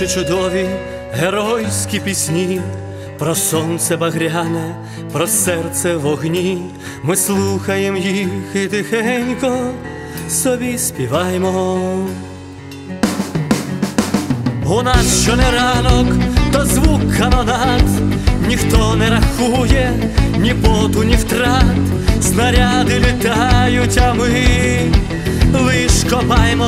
Наші чудові геройські пісні про сонце багряне, про серце в вогні. Ми слухаєм їх і тихенько собі співаємо. У нас що не ранок, то звук канонад, ніхто не рахує ні поту, ні втрат. Снаряди літають, а ми лиш копаємо.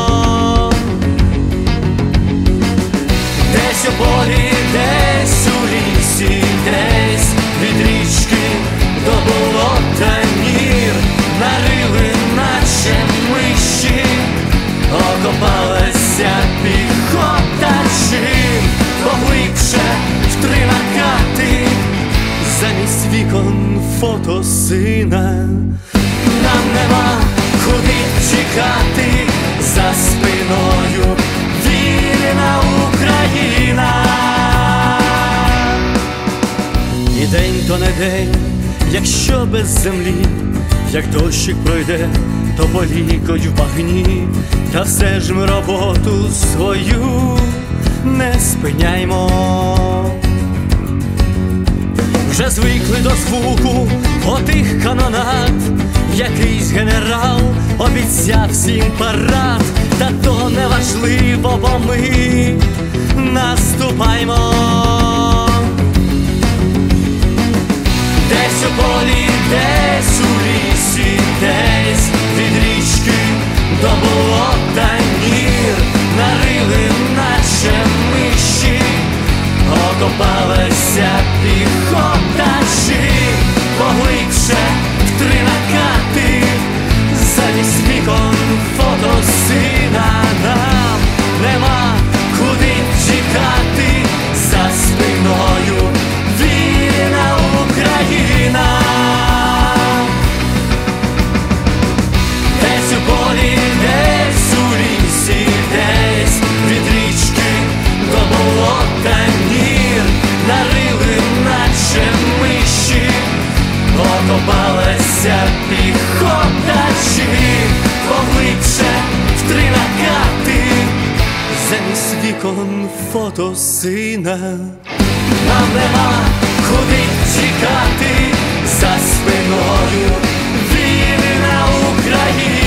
Десь у полі, десь у лісі, десь від річки до болота мір нарили, наче миші, окопалася піхота. Чим поглибше в 3 накати, замість вікон фото сина. Нам нема куди тікати, за спиною вільна Україна. І день то не день, якщо без землі, як дощик пройде, то полікоть в багні. Та все ж ми роботу свою не спиняймо. Вже звикли до звуку отих канонад, якийсь генерал обіцяв всім парад. Та то не важливо, бо ми наступаймо. Десь у полі, десь у лісі, десь від річки до болота мір нарили, наче миші, окопалася піхота. Чим поглибше в 3 накати, замість вікон фото сина. Нам нема куди тікати, за спиною вільна Україна. Десь у полі, десь у лісі, десь від річки до болота мір нарили, наче миші, окопалася піхота. Чим поглибше в 3 накати, замість вікон фото сина. Нам нема куди тікати, за спиною вільна Україна.